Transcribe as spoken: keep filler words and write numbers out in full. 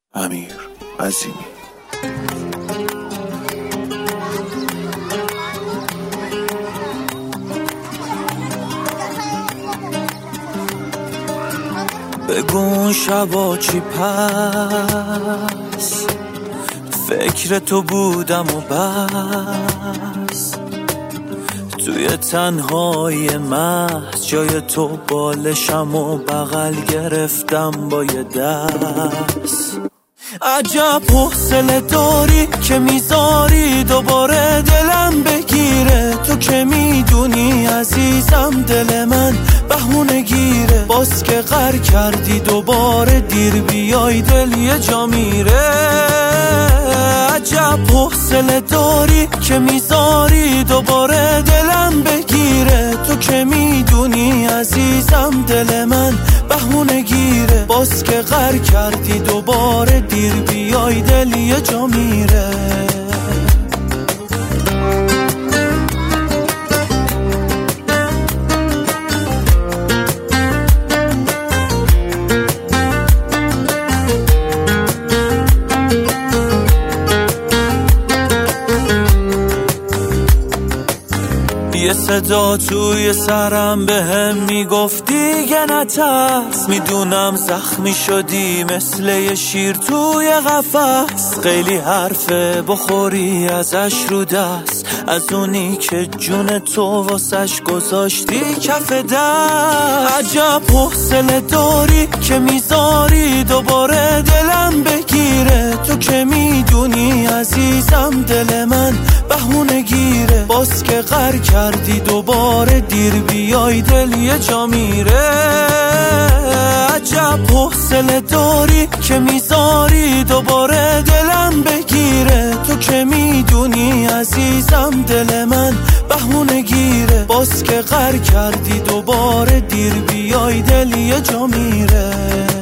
امیر عظیمی. بگو شبا چی پس فکر تو بودم و بس، توی تنهای محض جای تو بالشم و بغل گرفتم با یه دست. عجب حوصله داری که میذاری دوباره دلم بگیره، تو که میدونی عزیزم دل من بهونه گیره، باز که غر کردی دوباره دیر بیای دل یه جا میره. عجب حوصله داری که میذاری دوباره دلم بگیره، تو که میدونی عزیزم دل من بهونه گیره، باز که غر کردی دوباره دیر بیای دل یه جا میره. یه صدا توی سرم به هم میگفت دیگه نترس، میدونم زخمی شدی مثل یه شیر توی قفس، خیلی حرفه بخوری ازش رو دست، از اونی که جون تو واسش گذاشتی کف دست. عجب حوصله داری که میذاری دوباره دلم بگیره، تو که میدونی عزیزم دل من بهونه گیره، باز که غر کردی دوباره دیر بیای دل یه جا میره. عجب حوصله داری که میذاری دوباره دلم بگیره، تو که میدونی عزیزم دل من بهونه گیره، باز که غر کردی دوباره دیر بیای دل یه جا میره.